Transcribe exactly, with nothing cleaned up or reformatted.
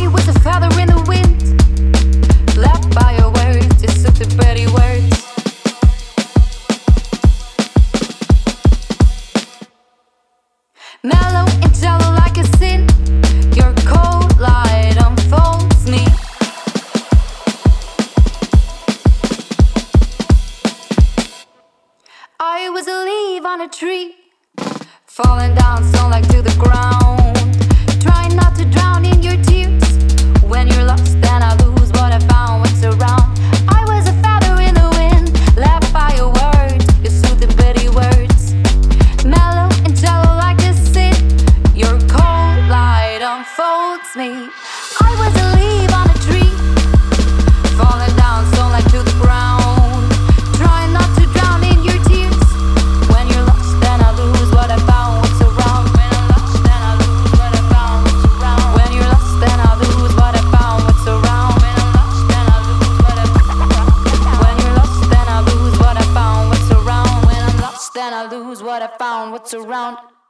I was a feather in the wind, left by your words, just such the pretty words. Mellow and jello like a sin, your cold light unfolds me. I was a leaf on a tree, falling down so like to the ground. Trying not to drown in your tears. When you're lost then I lose what I found, what's around. I was a feather in the wind, left by your words, your soothing pretty words. Mellow and jello like a sin, your cold light unfolds me. I was a leaf on a tree, falling down so like to the ground. Trying not to drown in your tears. When you're lost then I lose what I found, what's around. When I'm lost then I lose what I found, what's around. When you're lost then I lose what I found, what's around. When I'm lost then I lose what I found. When you're lost then I lose what I found, what's around. When I'm lost then I lose what I found, what's around.